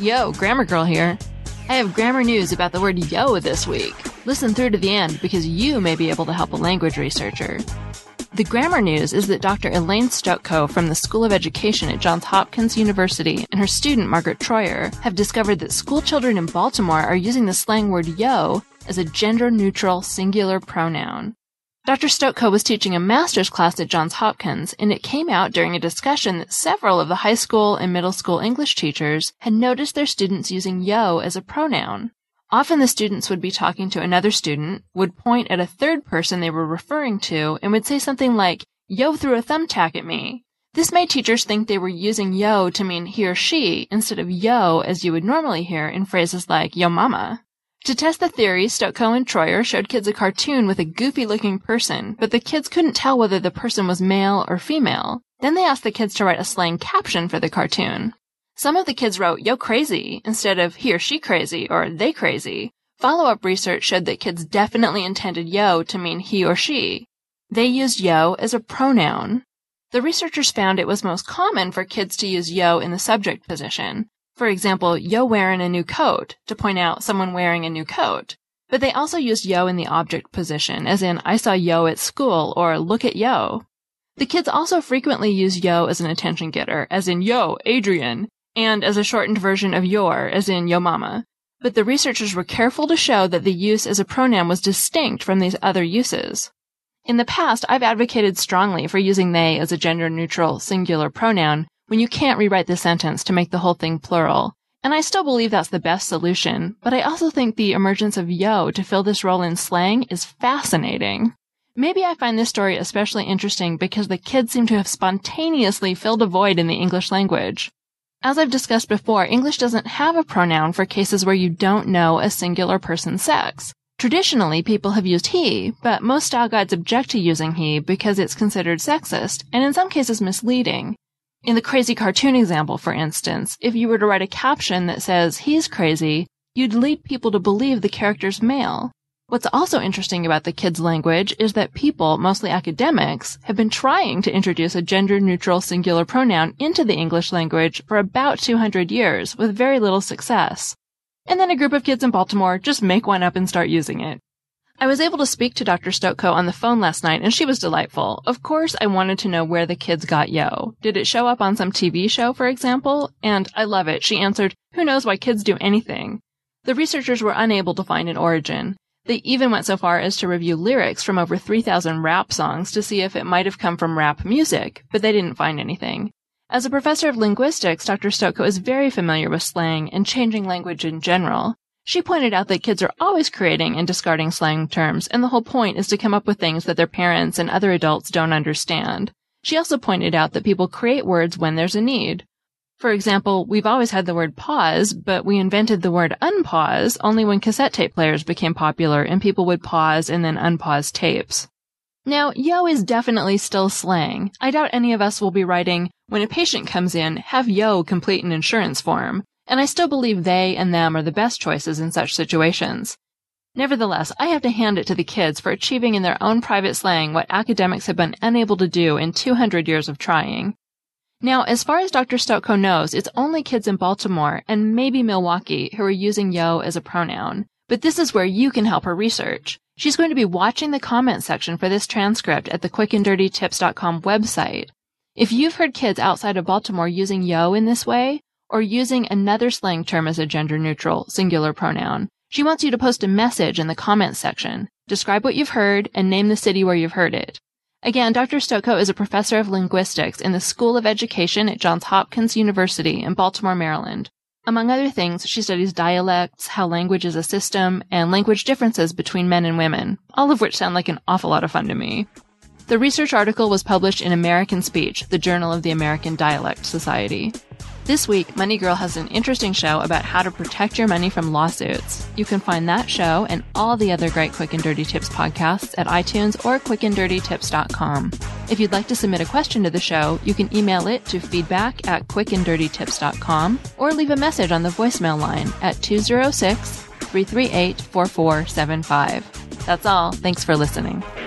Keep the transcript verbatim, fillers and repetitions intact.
Yo, Grammar Girl here. I have grammar news about the word yo this week. Listen through to the end because you may be able to help a language researcher. The grammar news is that Doctor Elaine Stoetko from the School of Education at Johns Hopkins University and her student Margaret Troyer have discovered that school children in Baltimore are using the slang word yo as a gender-neutral singular pronoun. Doctor Stoetko was teaching a master's class at Johns Hopkins, and it came out during a discussion that several of the high school and middle school English teachers had noticed their students using yo as a pronoun. Often the students would be talking to another student, would point at a third person they were referring to, and would say something like, yo threw a thumbtack at me. This made teachers think they were using yo to mean he or she, instead of yo as you would normally hear in phrases like yo mama. To test the theory, Stoetko and Troyer showed kids a cartoon with a goofy-looking person, but the kids couldn't tell whether the person was male or female. Then they asked the kids to write a slang caption for the cartoon. Some of the kids wrote yo crazy instead of he or she crazy or they crazy. Follow-up research showed that kids definitely intended yo to mean he or she. They used yo as a pronoun. The researchers found it was most common for kids to use yo in the subject position. For example, yo wearing a new coat, to point out someone wearing a new coat. But they also used yo in the object position, as in I saw yo at school or look at yo. The kids also frequently use yo as an attention getter, as in yo, Adrian, and as a shortened version of your, as in yo mama. But the researchers were careful to show that the use as a pronoun was distinct from these other uses. In the past, I've advocated strongly for using they as a gender-neutral singular pronoun when you can't rewrite the sentence to make the whole thing plural. And I still believe that's the best solution, but I also think the emergence of yo to fill this role in slang is fascinating. Maybe I find this story especially interesting because the kids seem to have spontaneously filled a void in the English language. As I've discussed before, English doesn't have a pronoun for cases where you don't know a singular person's sex. Traditionally, people have used he, but most style guides object to using he because it's considered sexist, and in some cases misleading. In the crazy cartoon example, for instance, if you were to write a caption that says, he's crazy, you'd lead people to believe the character's male. What's also interesting about the kids' language is that people, mostly academics, have been trying to introduce a gender-neutral singular pronoun into the English language for about two hundred years, with very little success. And then a group of kids in Baltimore just make one up and start using it. I was able to speak to Doctor Stoetko on the phone last night, and she was delightful. Of course, I wanted to know where the kids got yo. Did it show up on some T V show, for example? And I love it. She answered, who knows why kids do anything? The researchers were unable to find an origin. They even went so far as to review lyrics from over three thousand rap songs to see if it might have come from rap music, but they didn't find anything. As a professor of linguistics, Doctor Stoetko is very familiar with slang and changing language in general. She pointed out that kids are always creating and discarding slang terms, and the whole point is to come up with things that their parents and other adults don't understand. She also pointed out that people create words when there's a need. For example, we've always had the word pause, but we invented the word unpause only when cassette tape players became popular and people would pause and then unpause tapes. Now, yo is definitely still slang. I doubt any of us will be writing, when a patient comes in, have yo complete an insurance form. And I still believe they and them are the best choices in such situations. Nevertheless, I have to hand it to the kids for achieving in their own private slang what academics have been unable to do in two hundred years of trying. Now, as far as Doctor Stoetko knows, it's only kids in Baltimore and maybe Milwaukee who are using yo as a pronoun. But this is where you can help her research. She's going to be watching the comment section for this transcript at the quick and dirty tips dot com website. If you've heard kids outside of Baltimore using yo in this way, or using another slang term as a gender-neutral singular pronoun, she wants you to post a message in the comments section. Describe what you've heard and name the city where you've heard it. Again, Doctor Stoetko is a professor of linguistics in the School of Education at Johns Hopkins University in Baltimore, Maryland. Among other things, she studies dialects, how language is a system, and language differences between men and women, all of which sound like an awful lot of fun to me. The research article was published in American Speech, the Journal of the American Dialect Society. This week, Money Girl has an interesting show about how to protect your money from lawsuits. You can find that show and all the other great Quick and Dirty Tips podcasts at iTunes or quick and dirty tips dot com. If you'd like to submit a question to the show, you can email it to feedback at quick and dirty tips dot com or leave a message on the voicemail line at two oh six, three three eight, four four seven five. That's all. Thanks for listening.